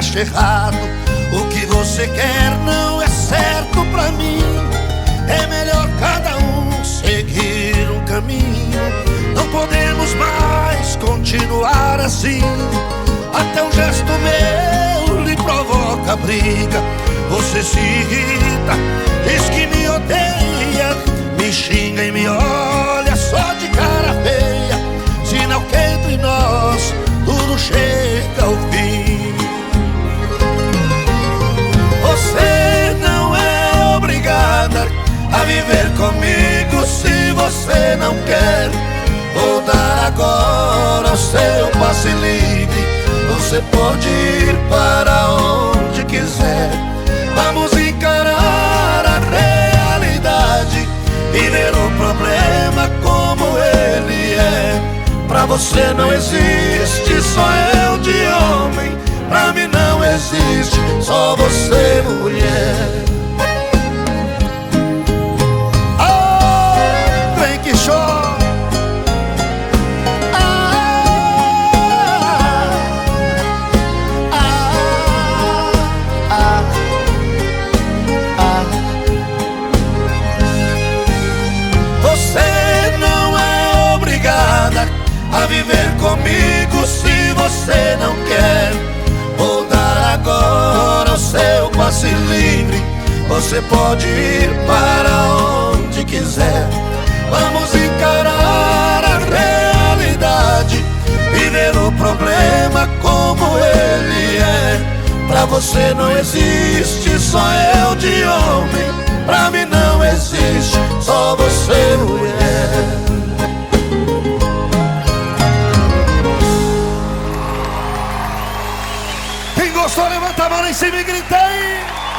acha errado. O que você quer não é certo pra mim. É melhor cada um seguir um caminho. Não podemos mais continuar assim. Até um gesto meu lhe provoca briga. Você se irrita, diz que me odeia, me xinga e me olha só de cara feia. Sinal que entre nós tudo chega ao fim. Você não é obrigada a viver comigo se você não quer. Vou dar agora o seu passe livre. Você pode ir para onde quiser. Vamos encarar a realidade e ver o problema como ele é. Pra você não existe só eu de homem. Pra mim não existe só você, mulher. A viver comigo se você não quer. Vou dar agora o seu passe livre. Você pode ir para onde quiser. Vamos encarar a realidade e ver o problema como ele é. Pra você não existe só eu de homem. Pra mim não existe só você, mulher. Quem gostou, levanta a mão em cima e grita aí.